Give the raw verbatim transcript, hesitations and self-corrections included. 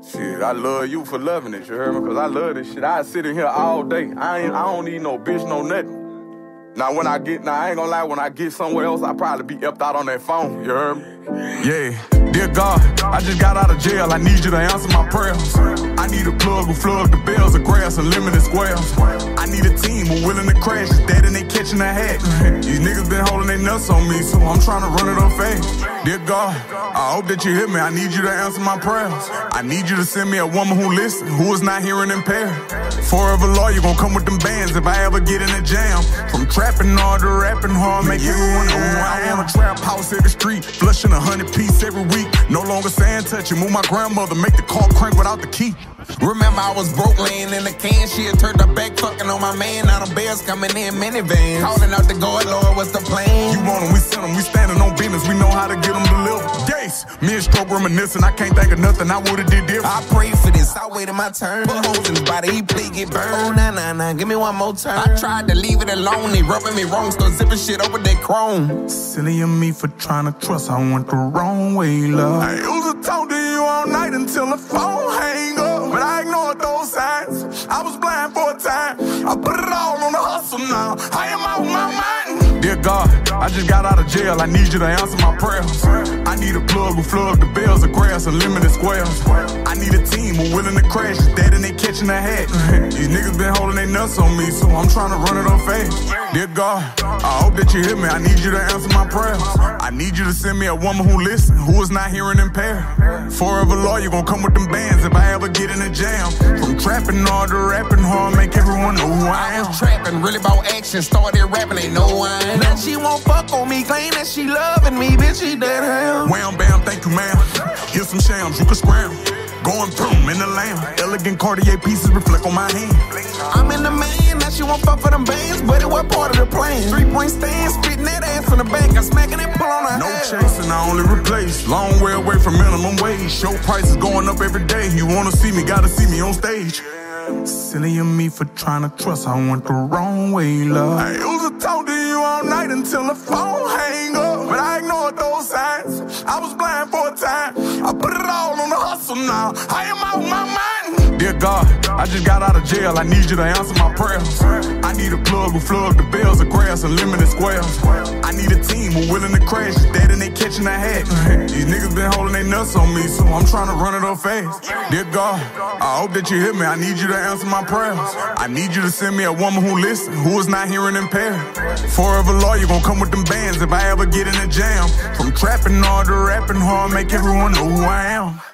Shit, I love you for loving it, you heard me? Cause I love this shit. I sit in here all day. I ain't, I don't need no bitch, no nothing. Now when I get, now I ain't gonna lie, when I get somewhere else, I probably be upped out on that phone, you heard me? Yeah, dear God, I just got out of jail, I need you to answer my prayers. I need a plug who plug the bells of grass and limited squares. I need a team who willing to crash, dead and they catching a hat. These niggas been holding their nuts on me, so I'm trying to run it up fast. Dear God, I hope that you hear me, I need you to answer my prayers. I need you to send me a woman who listens, who is not hearing impaired. Forever lawyer gon' come with them bands if I ever get in a jam. From trapping hard to rapping hard, make everyone know who I am. A trap house every street, flushing a hundred piece every week. No longer saying touch it, move my grandmother, make the car crank without the key. Remember I was broke laying in the can, she had turned her back fucking on my man. Now the bears coming in minivans, calling out the guard, Lord, what's the plan? You want them, we send them, we standing on business, we know how to get them delivered. Yes, me and Stroke reminiscing, I can't think of nothing I would've did different. I prayed for this, I waited my turn. Put holes in his body, he play get burned. Oh, nah, nah, nah, give me one more turn. I tried to leave it alone, they rubbing me wrong, start zipping shit over that chrome. Silly of me for trying to trust, I went the wrong way, love. I used to talk to you all night until the phone hang up, but I ignored those signs. I was blind for a time, I put it all on the hustle now. I am out my mind. Dear God, I just got out of jail, I need you to answer my prayers. I need a plug who plug the bells of grass and limited squares. I need a team who willing to crash, dead and they catching a hat. These niggas been holding their nuts on me, so I'm trying to run it up fast. Dear God, I hope that you hear me, I need you to answer my prayers. I need you to send me a woman who listens, who is not hearing impaired. Forever lawyer gon' come with them bands if I ever get in a jam. From trapping hard to rapping hard, make everyone know who I am. I was trapping, really about action, started rapping, ain't no one. Now she won't fuck on me, claim that she loving me, bitch, she dead hell. Wham, bam, thank you, ma'am. Here's some shams, you can scram. Going through them in the lamb. Elegant Cartier pieces reflect on my hand. I'm in the man, now she won't fuck for them bands, but it was part of the plan. Three-point stand, spitting that ass in the bank, I smacking and pull on her No head. chasing, I only replace. Long way away from minimum wage. Show prices going up every day. You wanna see me, gotta see me on stage. Silly of me for trying to trust, I went the wrong way, love. I used to talk to you all night until the phone hang up, but I ignored those signs. I was blind for a time, I put it all on the hustle now. I am out my mind. Dear God, I just got out of jail, I need you to answer my prayers. I need a plug who plug the bells of grass and limited squares. I need a team who willing to crash, dead and they catching a hat. These niggas been holding their nuts on me, so I'm trying to run it up fast. Dear God, I hope that you hear me, I need you to answer my prayers. I need you to send me a woman who listens, who is not hearing impaired. Forever lawyer gon' come with them bands if I ever get in a jam. From trapping hard to rapping hard, make everyone know who I am.